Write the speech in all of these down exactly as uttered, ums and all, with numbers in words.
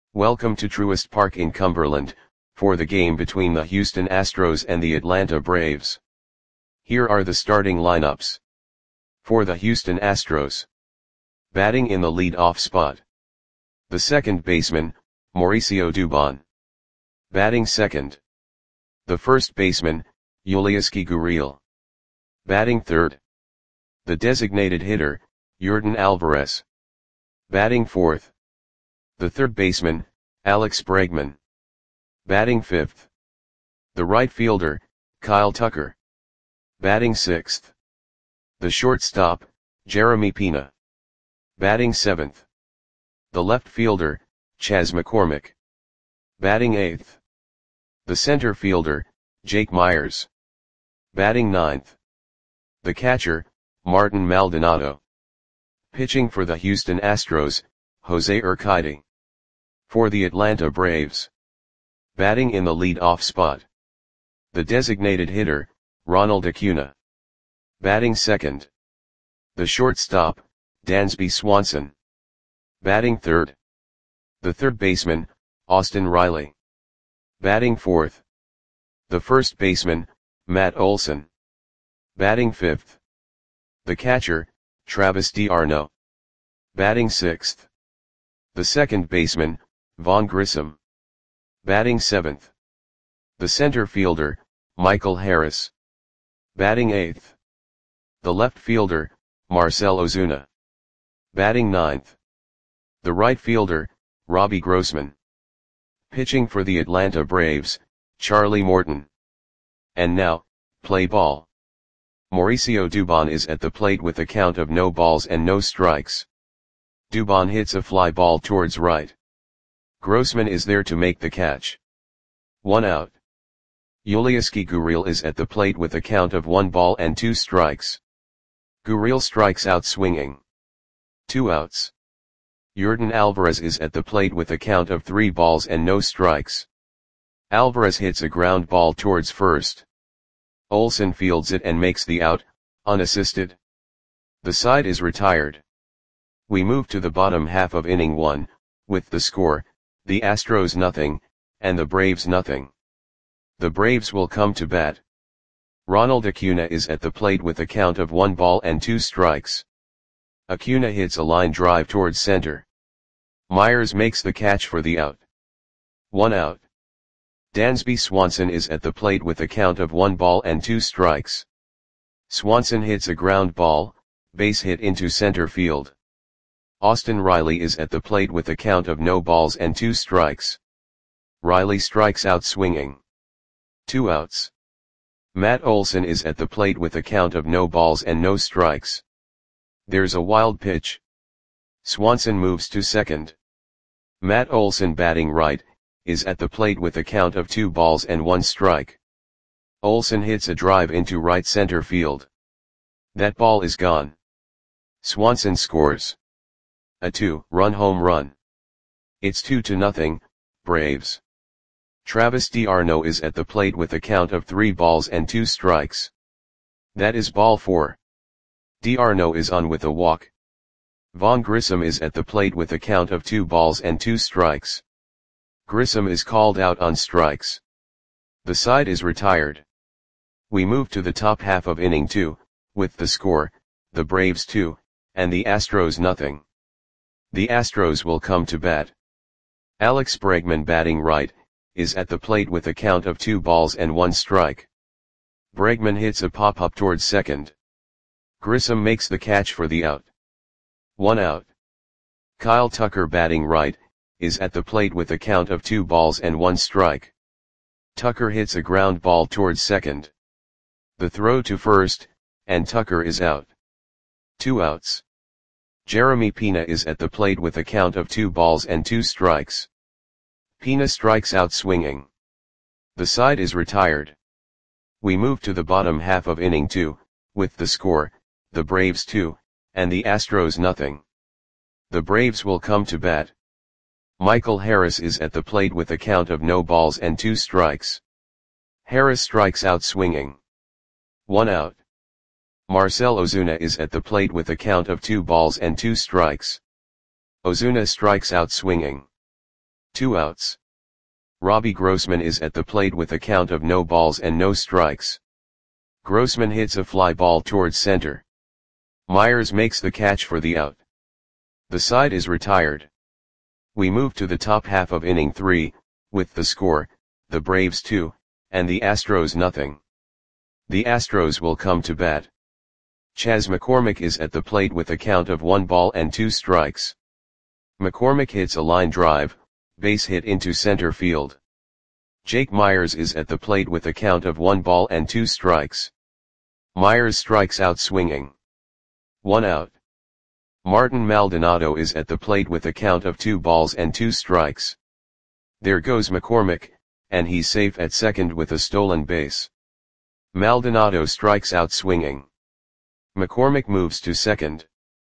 Welcome to Truist Park in Cumberland, for the game between the Houston Astros and the Atlanta Braves. Here are the starting lineups. For the Houston Astros. Batting in the lead-off spot. The second baseman, Mauricio Dubon. Batting second. The first baseman, Yulieski Gurriel. Batting third. The designated hitter, Yordan Alvarez. Batting fourth. The third baseman, Alex Bregman. Batting fifth. The right fielder, Kyle Tucker. Batting sixth. The shortstop, Jeremy Pena. Batting seventh. The left fielder, Chas McCormick. Batting eighth. The center fielder, Jake Meyers. Batting ninth. The catcher, Martin Maldonado. Pitching for the Houston Astros, Jose Urquidy. For the Atlanta Braves. Batting in the lead-off spot. The designated hitter, Ronald Acuna. Batting second. The shortstop, Dansby Swanson. Batting third. The third baseman, Austin Riley. Batting fourth. The first baseman, Matt Olson. Batting fifth. The catcher, Travis d'Arnaud. Batting sixth. The second baseman, Vaughn Grissom. Batting seventh. The center fielder, Michael Harris. Batting eighth. The left fielder, Marcell Ozuna. Batting ninth. The right fielder, Robbie Grossman. Pitching for the Atlanta Braves, Charlie Morton. And now, play ball. Mauricio Dubon is at the plate with a count of no balls and no strikes. Dubon hits a fly ball towards right. Grossman is there to make the catch. One out. Yulieski Gurriel is at the plate with a count of one ball and two strikes. Gurriel strikes out swinging. Two outs. Yordan Alvarez is at the plate with a count of three balls and no strikes. Alvarez hits a ground ball towards first. Olson fields it and makes the out, unassisted. The side is retired. We move to the bottom half of inning one, with the score, the Astros nothing, and the Braves nothing. The Braves will come to bat. Ronald Acuna is at the plate with a count of one ball and two strikes. Acuna hits a line drive towards center. Meyers makes the catch for the out. One out. Dansby Swanson is at the plate with a count of one ball and two strikes. Swanson hits a ground ball, base hit into center field. Austin Riley is at the plate with a count of no balls and two strikes. Riley strikes out swinging. Two outs. Matt Olson is at the plate with a count of no balls and no strikes. There's a wild pitch. Swanson moves to second. Matt Olson, batting right, is at the plate with a count of two balls and one strike. Olson hits a drive into right center field. That ball is gone. Swanson scores a two-run home run. It's two to nothing, Braves. Travis d'Arnaud is at the plate with a count of three balls and two strikes. That is ball four. d'Arnaud is on with a walk. Vaughn Grissom is at the plate with a count of two balls and two strikes. Grissom is called out on strikes. The side is retired. We move to the top half of inning two, with the score, the Braves two, and the Astros nothing. The Astros will come to bat. Alex Bregman, batting right, is at the plate with a count of two balls and one strike. Bregman hits a pop-up towards second. Grissom makes the catch for the out. One out. Kyle Tucker, batting right, is at the plate with a count of two balls and one strike. Tucker hits a ground ball towards second. The throw to first, and Tucker is out. Two outs. Jeremy Pena is at the plate with a count of two balls and two strikes. Pena strikes out swinging. The side is retired. We move to the bottom half of inning two, with the score, the Braves two, and the Astros nothing. The Braves will come to bat. Michael Harris is at the plate with a count of no balls and two strikes. Harris strikes out swinging. One out. Marcell Ozuna is at the plate with a count of two balls and two strikes. Ozuna strikes out swinging. Two outs. Robbie Grossman is at the plate with a count of no balls and no strikes. Grossman hits a fly ball towards center. Myers makes the catch for the out. The side is retired. We move to the top half of inning three, with the score, the Braves two, and the Astros nothing. The Astros will come to bat. Chas McCormick is at the plate with a count of one ball and two strikes. McCormick hits a line drive, base hit into center field. Jake Myers is at the plate with a count of one ball and two strikes. Myers strikes out swinging. One out. Martin Maldonado is at the plate with a count of two balls and two strikes. There goes McCormick, and he's safe at second with a stolen base. Maldonado strikes out swinging. McCormick moves to second.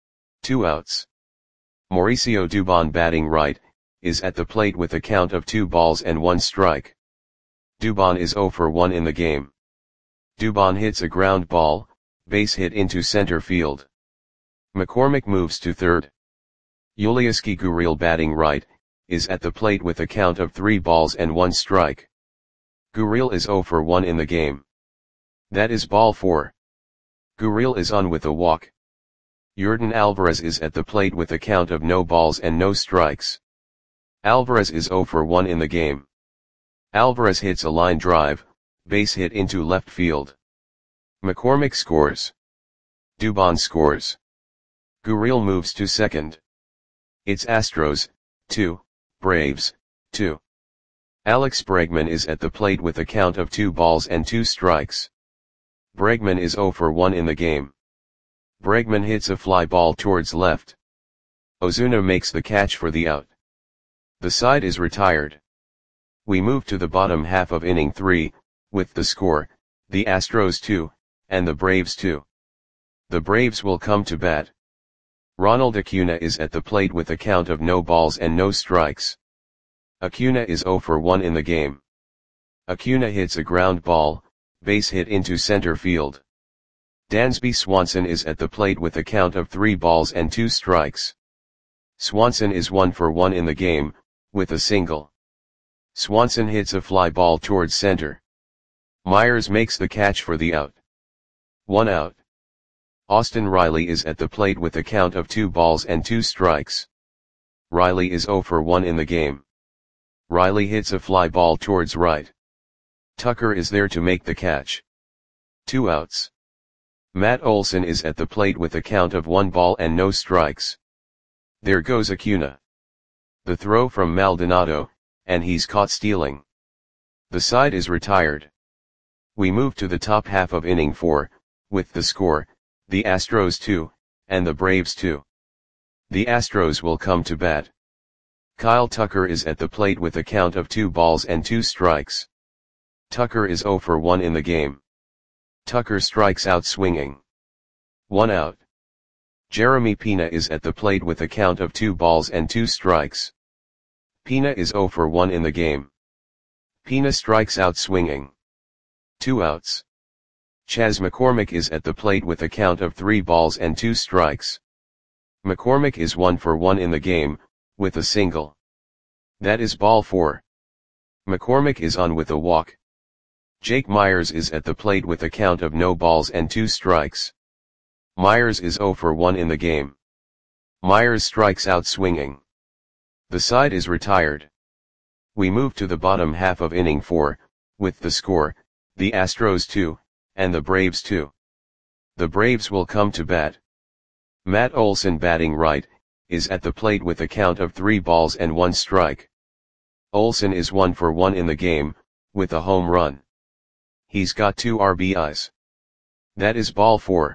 Two outs. Mauricio Dubon, batting right, is at the plate with a count of two balls and one strike. Dubon is zero for one in the game. Dubon hits a ground ball, base hit into center field. McCormick moves to third. Yulieski Gurriel, batting right, is at the plate with a count of three balls and one strike. Gurriel is zero for one in the game. That is ball four. Gurriel is on with a walk. Yordan Alvarez is at the plate with a count of no balls and no strikes. Alvarez is zero for one in the game. Alvarez hits a line drive, base hit into left field. McCormick scores. Dubon scores. Gurriel moves to second. It's Astros, two, Braves, two. Alex Bregman is at the plate with a count of two balls and two strikes. Bregman is zero for one in the game. Bregman hits a fly ball towards left. Ozuna makes the catch for the out. The side is retired. We move to the bottom half of inning three, with the score, the Astros two, and the Braves two. The Braves will come to bat. Ronald Acuna is at the plate with a count of no balls and no strikes. Acuna is zero for one in the game. Acuna hits a ground ball, base hit into center field. Dansby Swanson is at the plate with a count of three balls and two strikes. Swanson is one for one in the game, with a single. Swanson hits a fly ball towards center. Myers makes the catch for the out. One out. Austin Riley is at the plate with a count of two balls and two strikes. Riley is zero for one in the game. Riley hits a fly ball towards right. Tucker is there to make the catch. Two outs. Matt Olson is at the plate with a count of one ball and no strikes. There goes Acuna. The throw from Maldonado, and he's caught stealing. The side is retired. We move to the top half of inning four, with the score, the Astros two, and the Braves two. The Astros will come to bat. Kyle Tucker is at the plate with a count of two balls and two strikes. Tucker is zero for one in the game. Tucker strikes out swinging. One out. Jeremy Pena is at the plate with a count of two balls and two strikes. Pena is zero for one in the game. Pena strikes out swinging. Two outs. Chas McCormick is at the plate with a count of three balls and two strikes. McCormick is one for one in the game, with a single. That is ball four. McCormick is on with a walk. Jake Myers is at the plate with a count of no balls and two strikes. Myers is zero for one in the game. Myers strikes out swinging. The side is retired. We move to the bottom half of inning four, with the score, the Astros two, and the Braves two. The Braves will come to bat. Matt Olson, batting right, is at the plate with a count of three balls and one strike. Olson is one for one in the game, with a home run. He's got two R B Is. That is ball four.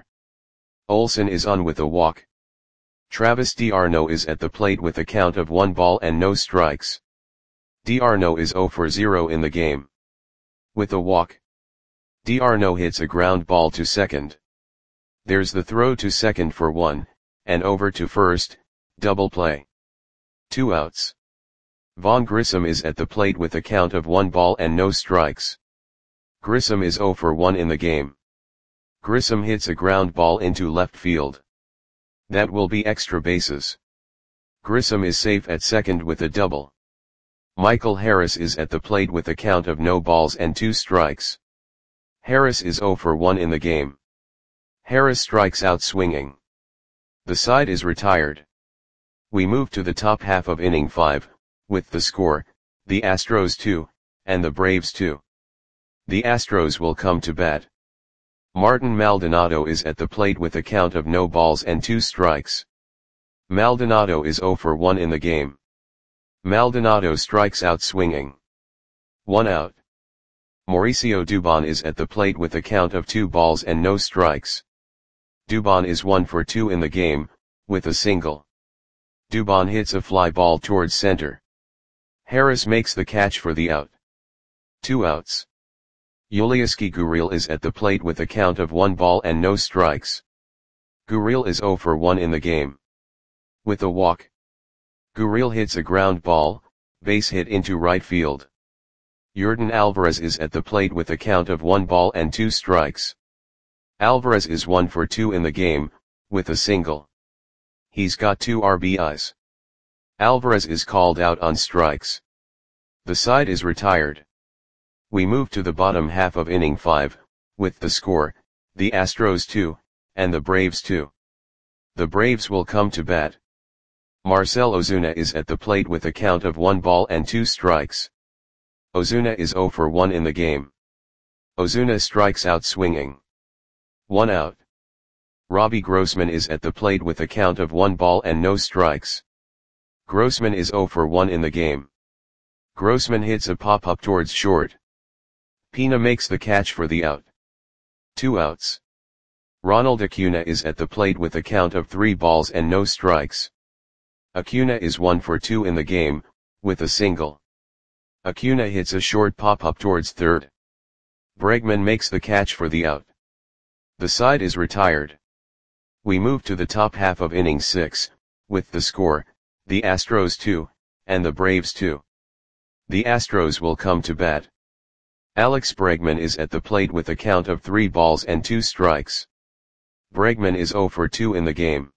Olson is on with a walk. Travis d'Arnaud is at the plate with a count of one ball and no strikes. d'Arnaud is zero for zero in the game. With a walk. d'Arnaud hits a ground ball to second. There's the throw to second for one, and over to first, double play. Two outs. Vaughn Grissom is at the plate with a count of one ball and no strikes. Grissom is zero for one in the game. Grissom hits a ground ball into left field. That will be extra bases. Grissom is safe at second with a double. Michael Harris is at the plate with a count of no balls and two strikes. Harris is zero for one in the game. Harris strikes out swinging. The side is retired. We move to the top half of inning five, with the score, the Astros two, and the Braves two. The Astros will come to bat. Martin Maldonado is at the plate with a count of no balls and two strikes. Maldonado is zero for one in the game. Maldonado strikes out swinging. One out. Mauricio Dubon is at the plate with a count of two balls and no strikes. Dubon is one for two in the game, with a single. Dubon hits a fly ball towards center. Harris makes the catch for the out. Two outs. Yulieski Gurriel is at the plate with a count of one ball and no strikes. Gurriel is zero for one in the game. With a walk. Gurriel hits a ground ball, base hit into right field. Yordan Alvarez is at the plate with a count of one ball and two strikes. Alvarez is one for two in the game, with a single. He's got two R B Is. Alvarez is called out on strikes. The side is retired. We move to the bottom half of inning five, with the score, the Astros two, and the Braves two. The Braves will come to bat. Marcell Ozuna is at the plate with a count of one ball and two strikes. Ozuna is zero for one in the game. Ozuna strikes out swinging. One out. Robbie Grossman is at the plate with a count of one ball and no strikes. Grossman is zero for one in the game. Grossman hits a pop-up towards short. Pina makes the catch for the out. Two outs. Ronald Acuna is at the plate with a count of three balls and no strikes. Acuna is one for two in the game, with a single. Acuna hits a short pop-up towards third. Bregman makes the catch for the out. The side is retired. We move to the top half of inning six, with the score, the Astros two, and the Braves two. The Astros will come to bat. Alex Bregman is at the plate with a count of three balls and two strikes. Bregman is zero for two in the game.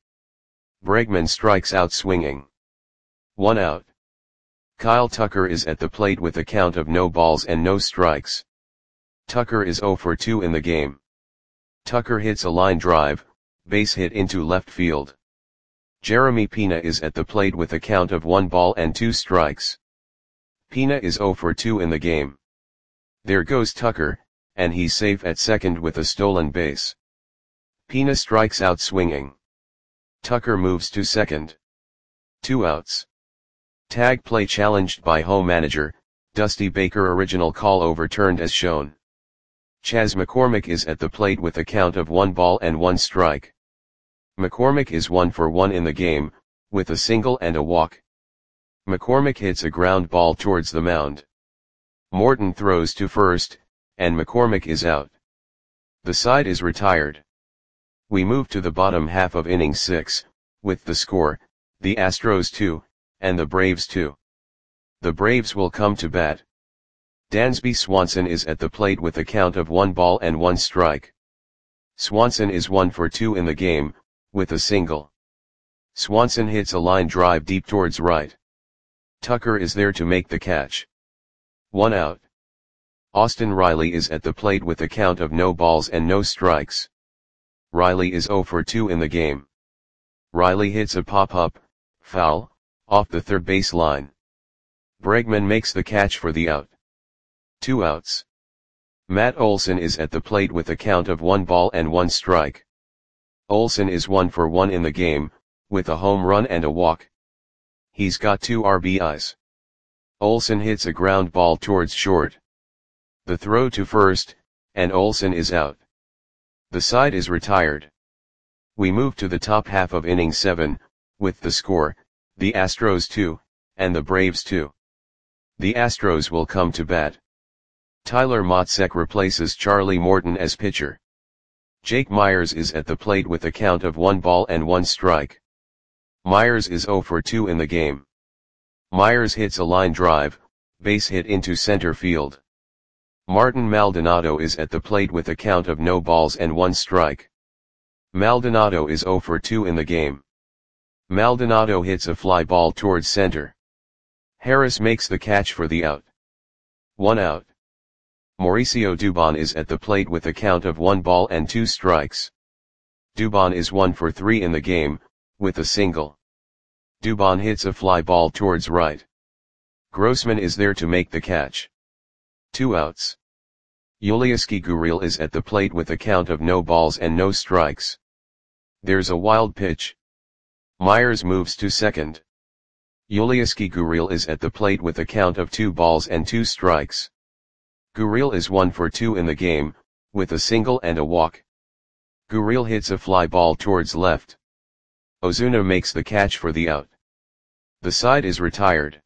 Bregman strikes out swinging. One out. Kyle Tucker is at the plate with a count of no balls and no strikes. Tucker is zero for two in the game. Tucker hits a line drive, base hit into left field. Jeremy Pina is at the plate with a count of one ball and two strikes. Pina is zero for two in the game. There goes Tucker, and he's safe at second with a stolen base. Pina strikes out swinging. Tucker moves to second. Two outs. Tag play challenged by home manager, Dusty Baker. Original call overturned as shown. Chas McCormick is at the plate with a count of one ball and one strike. McCormick is one for one in the game, with a single and a walk. McCormick hits a ground ball towards the mound. Morton throws to first, and McCormick is out. The side is retired. We move to the bottom half of inning six, with the score, the Astros two, and the Braves two. The Braves will come to bat. Dansby Swanson is at the plate with a count of one ball and one strike. Swanson is one for two in the game, with a single. Swanson hits a line drive deep towards right. Tucker is there to make the catch. One out. Austin Riley is at the plate with a count of no balls and no strikes. Riley is zero for two in the game. Riley hits a pop-up, foul, off the third base line. Bregman makes the catch for the out. Two outs. Matt Olson is at the plate with a count of one ball and one strike. Olson is one for one in the game, with a home run and a walk. He's got two R B Is. Olson hits a ground ball towards short. The throw to first, and Olson is out. The side is retired. We move to the top half of inning seven, with the score, the Astros two, and the Braves two. The Astros will come to bat. Tyler Matzek replaces Charlie Morton as pitcher. Jake Myers is at the plate with a count of one ball and one strike. Myers is zero for two in the game. Myers hits a line drive, base hit into center field. Martin Maldonado is at the plate with a count of no balls and one strike. Maldonado is zero for two in the game. Maldonado hits a fly ball towards center. Harris makes the catch for the out. One out. Mauricio Dubon is at the plate with a count of one ball and two strikes. Dubon is one for three in the game, with a single. Dubon hits a fly ball towards right. Grossman is there to make the catch. Two outs. Yulieski Gurriel is at the plate with a count of no balls and no strikes. There's a wild pitch. Myers moves to second. Yulieski Gurriel is at the plate with a count of two balls and two strikes. Gurriel is one for two in the game, with a single and a walk. Gurriel hits a fly ball towards left. Ozuna makes the catch for the out. The side is retired.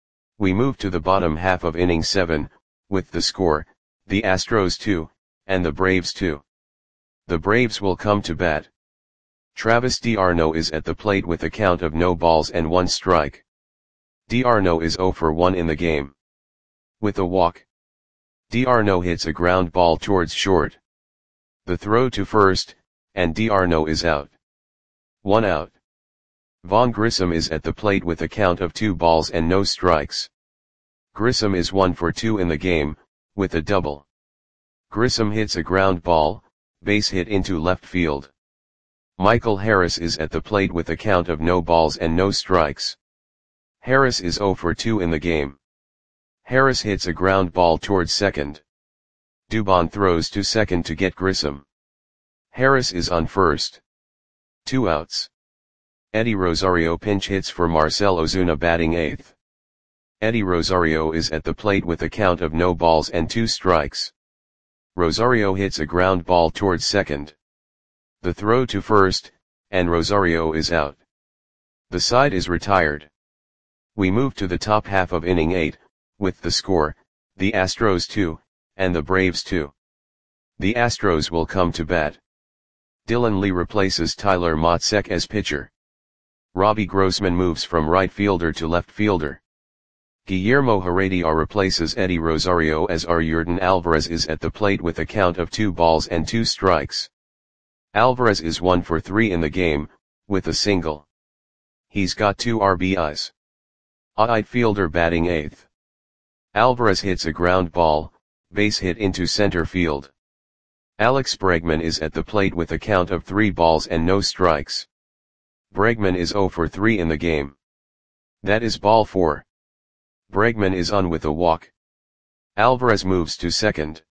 We move to the bottom half of inning seven, with the score, the Astros two, and the Braves two. The Braves will come to bat. Travis d'Arnaud is at the plate with a count of no balls and one strike. d'Arnaud is zero for one in the game. With a walk. d'Arnaud hits a ground ball towards short. The throw to first, and d'Arnaud is out. One out. Vaughn Grissom is at the plate with a count of two balls and no strikes. Grissom is one for two in the game, with a double. Grissom hits a ground ball, base hit into left field. Michael Harris is at the plate with a count of no balls and no strikes. Harris is zero for two in the game. Harris hits a ground ball towards second. Dubon throws to second to get Grissom. Harris is on first. Two outs. Eddie Rosario pinch hits for Marcell Ozuna batting eighth. Eddie Rosario is at the plate with a count of no balls and two strikes. Rosario hits a ground ball towards second. The throw to first, and Rosario is out. The side is retired. We move to the top half of inning eight, with the score, the Astros two, and the Braves two. The Astros will come to bat. Dylan Lee replaces Tyler Matzek as pitcher. Robbie Grossman moves from right fielder to left fielder. Guillermo Heredia replaces Eddie Rosario as Yordan Alvarez is at the plate with a count of two balls and two strikes. Alvarez is one for three in the game, with a single. He's got two R B Is. A right fielder batting eighth. Alvarez hits a ground ball, base hit into center field. Alex Bregman is at the plate with a count of three balls and no strikes. Bregman is zero for three in the game. That is ball four. Bregman is on with a walk. Alvarez moves to second.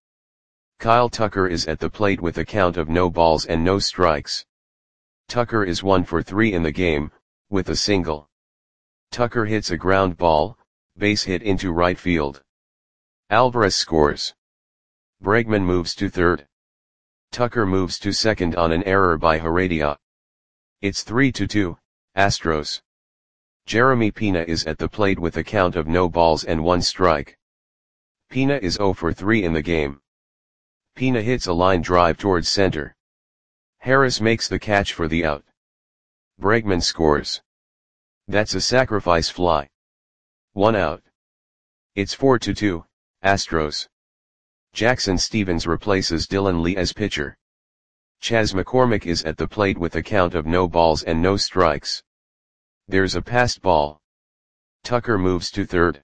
Kyle Tucker is at the plate with a count of no balls and no strikes. Tucker is one for three in the game, with a single. Tucker hits a ground ball, base hit into right field. Alvarez scores. Bregman moves to third. Tucker moves to second on an error by Heredia. It's three to two, Astros. Jeremy Pena is at the plate with a count of no balls and one strike. Pena is zero for three in the game. Pena hits a line drive towards center. Harris makes the catch for the out. Bregman scores. That's a sacrifice fly. One out. It's four to two, Astros. Jackson Stevens replaces Dylan Lee as pitcher. Chas McCormick is at the plate with a count of no balls and no strikes. There's a passed ball. Tucker moves to third.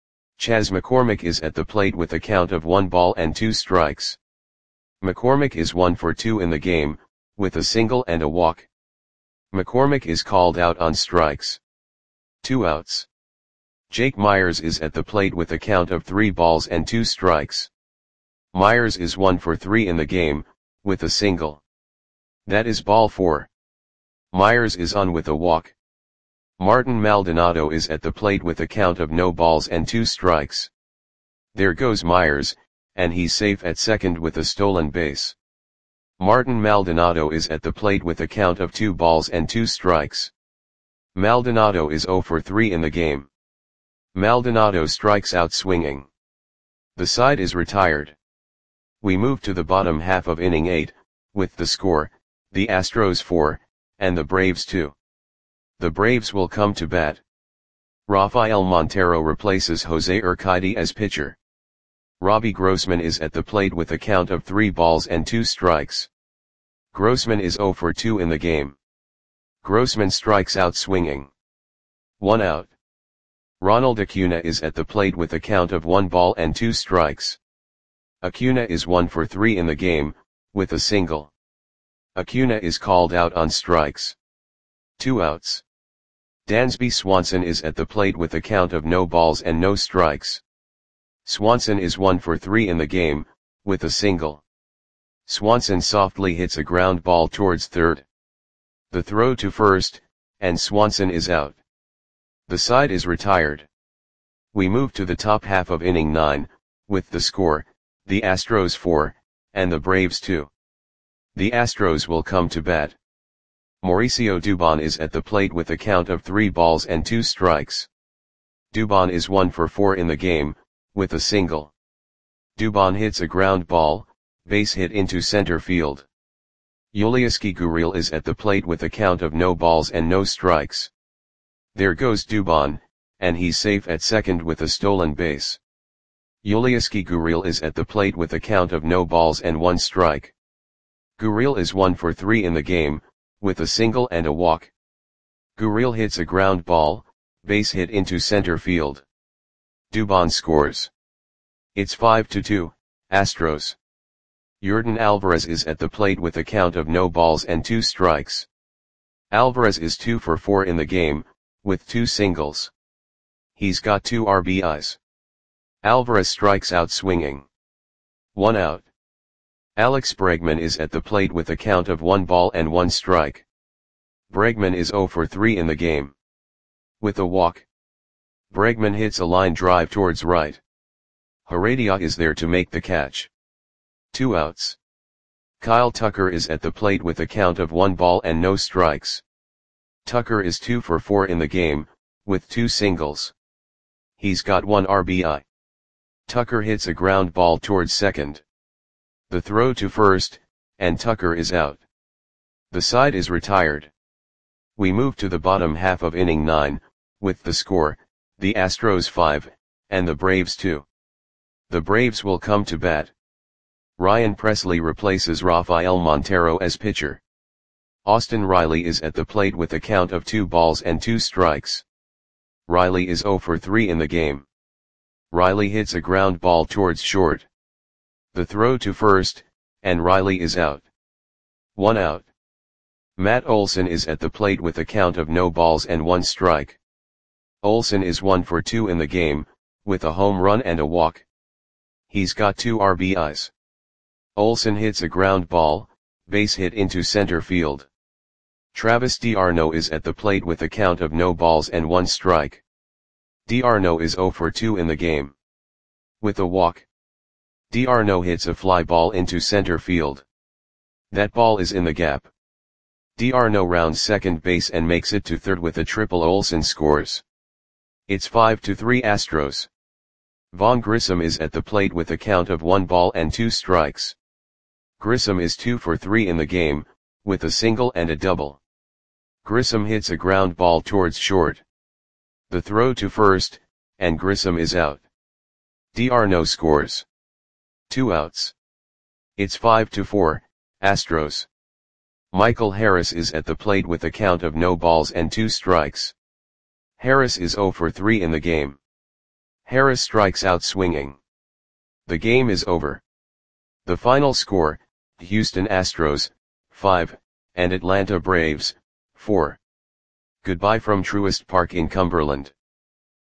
Chas McCormick is at the plate with a count of one ball and two strikes. McCormick is one for two in the game, with a single and a walk. McCormick is called out on strikes. Two outs. Jake Myers is at the plate with a count of three balls and two strikes. Myers is one for three in the game, with a single. That is ball four. Myers is on with a walk. Martin Maldonado is at the plate with a count of no balls and two strikes. There goes Myers, and he's safe at second with a stolen base. Martin Maldonado is at the plate with a count of two balls and two strikes. Maldonado is zero for three in the game. Maldonado strikes out swinging. The side is retired. We move to the bottom half of inning eight, with the score, the Astros four, and the Braves two. The Braves will come to bat. Rafael Montero replaces Jose Urquidy as pitcher. Robbie Grossman is at the plate with a count of three balls and two strikes. Grossman is zero for two in the game. Grossman strikes out swinging. One out. Ronald Acuna is at the plate with a count of one ball and two strikes. Acuna is one for three in the game, with a single. Acuna is called out on strikes. Two outs. Dansby Swanson is at the plate with a count of no balls and no strikes. Swanson is one for three in the game, with a single. Swanson softly hits a ground ball towards third. The throw to first, and Swanson is out. The side is retired. We move to the top half of inning nine, with the score, the Astros four, and the Braves two. The Astros will come to bat. Mauricio Dubon is at the plate with a count of three balls and two strikes. Dubon is one for four in the game, with a single. Dubon hits a ground ball, base hit into center field. Yulieski Gurriel is at the plate with a count of no balls and no strikes. There goes Dubon, and he's safe at second with a stolen base. Yulieski Gurriel is at the plate with a count of no balls and one strike. Gurriel is one for three in the game, with a single and a walk. Gurriel hits a ground ball, base hit into center field. Dubon scores. It's five to two, Astros. Yordan Alvarez is at the plate with a count of no balls and two strikes. Alvarez is two for four in the game, with two singles. He's got two R B Is. Alvarez strikes out swinging. One out. Alex Bregman is at the plate with a count of one ball and one strike. Bregman is zero for three in the game. With a walk. Bregman hits a line drive towards right. Heredia is there to make the catch. Two outs. Kyle Tucker is at the plate with a count of one ball and no strikes. Tucker is two for four in the game, with two singles. He's got one R B I. Tucker hits a ground ball towards second. The throw to first, and Tucker is out. The side is retired. We move to the bottom half of inning nine, with the score, the Astros five, and the Braves two. The Braves will come to bat. Ryan Presley replaces Rafael Montero as pitcher. Austin Riley is at the plate with a count of two balls and two strikes. Riley is zero for three in the game. Riley hits a ground ball towards short. The throw to first, and Riley is out. One out. Matt Olson is at the plate with a count of no balls and one strike. Olson is one for two in the game, with a home run and a walk. He's got two R B Is. Olson hits a ground ball, base hit into center field. Travis d'Arnaud is at the plate with a count of no balls and one strike. d'Arnaud is zero for two in the game. With a walk. d'Arnaud hits a fly ball into center field. That ball is in the gap. d'Arnaud rounds second base and makes it to third with a triple. Olson scores. It's five to three Astros. Vaughn Grissom is at the plate with a count of one ball and two strikes. Grissom is two for three in the game, with a single and a double. Grissom hits a ground ball towards short. The throw to first, and Grissom is out. d'Arnaud scores. Two outs. It's five to four, Astros. Michael Harris is at the plate with a count of no balls and two strikes. Harris is zero for three in the game. Harris strikes out swinging. The game is over. The final score, Houston Astros, five, and Atlanta Braves, four. Goodbye from Truist Park in Cumberland.